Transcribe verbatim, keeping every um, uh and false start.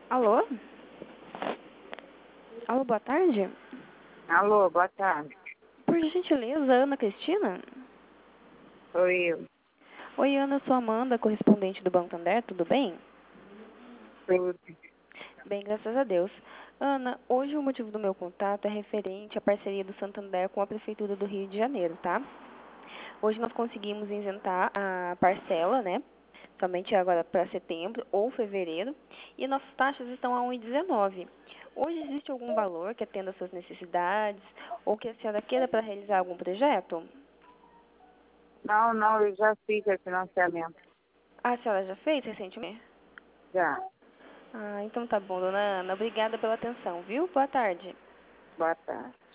Alô? Alô, boa tarde. Alô, boa tarde. Por gentileza, Ana Cristina? Sou eu. Oi, Ana, eu sou Amanda, correspondente do Banco Santander, tudo bem? Tudo. Bem, graças a Deus. Ana, hoje o motivo do meu contato é referente à parceria do Santander com a Prefeitura do Rio de Janeiro, tá? Hoje nós conseguimos isentar a parcela, né? Somente agora para setembro ou fevereiro. E nossas taxas estão a um vírgula dezenove. Hoje existe algum valor que atenda às suas necessidades ou que a senhora queira para realizar algum projeto? Não, não, eu já fiz esse financiamento. Ah, a senhora já fez recentemente? Já. Ah, então tá bom, dona Ana. Obrigada pela atenção, viu? Boa tarde. Boa tarde.